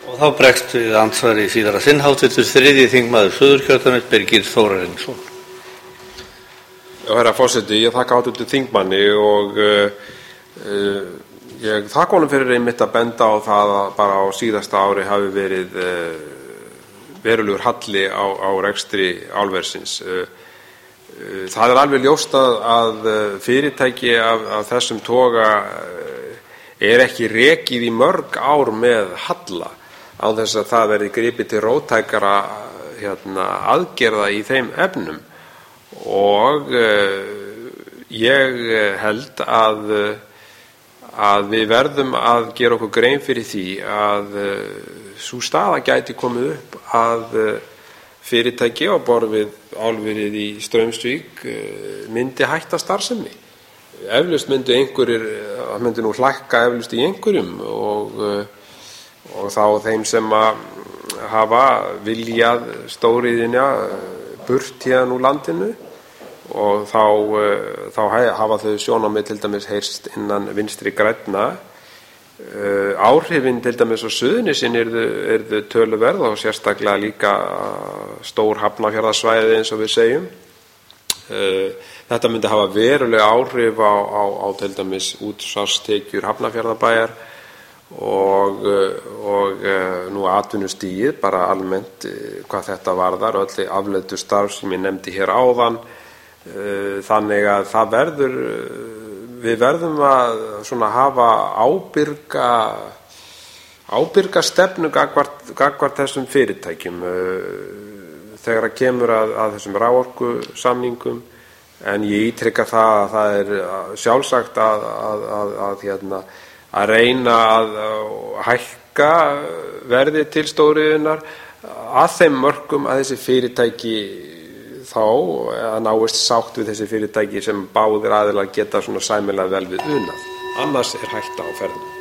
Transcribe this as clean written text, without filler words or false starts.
Og þá bregst við andsvari í síðara sinn háttvirtur 3. þingmaður Suðurkjördæmis Birgir Þórarinsson. Já, herra forseti, ég þakka hv. þingmanni og ég þakka honum fyrir einmitt að benda á það að bara á síðasta ári hafi verið verulegur halli á rekstri álversins. Það alveg ljóst að fyrirtæki af þessum toga ekki rekið í mörg ár með halla án þess að það verði gripið til róttækara aðgerða í þeim efnum. Og ég held að við verðum að gera okkur grein fyrir því að sú staða gæti komið upp að fyrirtæki á borð við álverið í Straumsvík myndi hætta starfsemi. Eflaust myndu einhverjir, það myndi nú hlækka eflaust í einhverjum og þá þeim sem hafa viljað stóriðjuna burt héðan úr landinu og þá hafa þau sjónarmið til dæmis heyrst innan Vinstri grænna. Áhrifin til dæmis á Suðurnesin yrðu töluverð og sérstaklega líka stór Hafnarfjarðarsvæði eins og við segjum. Þetta myndi hafa veruleg áhrif á til dæmis útsvarstekjur Hafnarfjarðarbæjar og nú atvinnustigið bara almennt hvað þetta varðar, öll afleiddu starf sem ég nefndi hér áðan. Þannig að við verðum að hafa ábyrga stefnu gagnvart þessum fyrirtækjum þegar kemur að þessum raforkusamningum. En ég ítrykka það að það sjálfsagt að reyna að hækka verðið til stóriðjunnar að þeim mörkum að þessi fyrirtæki þá að náist sátt við þessi fyrirtæki sem báðir aðilar geta sæmilega vel við unað. Annars hætta á ferðinni.